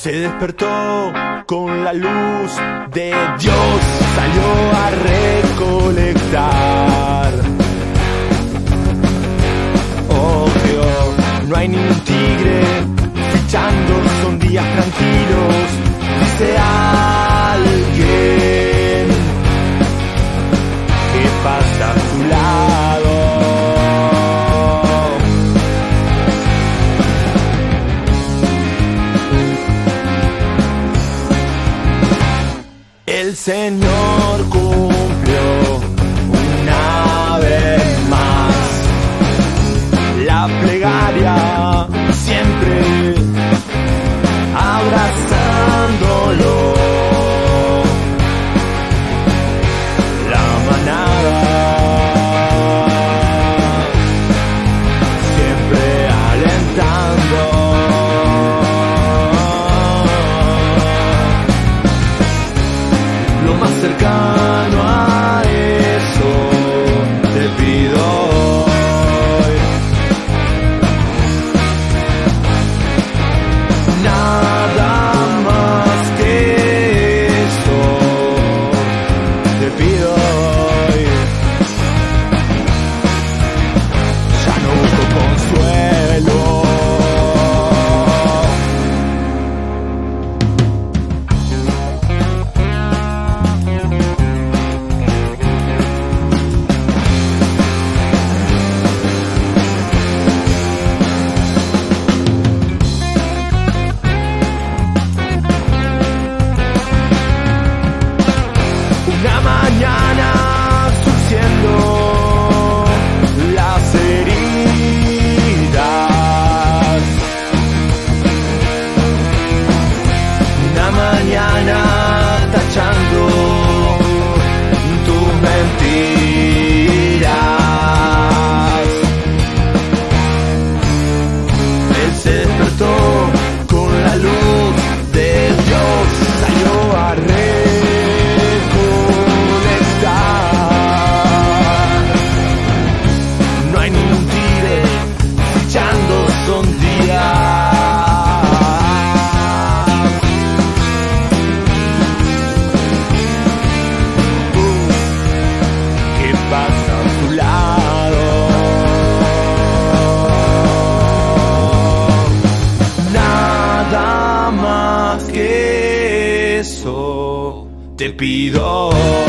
Se despertó con la luz de Dios, salió a recolectar. Obvio, no hay ningún tigre fichando, son días tranquilos, dice alguien que pasa a tu lado. El Señor cumplió una vez más la plegaria, siempre abrazándolo. La manada siempre alentando. Lo más cercano a eso te pido hoy. Nada más que eso te pido hoy. Ya no busco consuelo. Una mañana surciendo las heridas. Una mañana tachando tus mentiras. Él se despertó con la luz de Dios, salió a son días que pasa a tu lado. Nada más que eso te pido.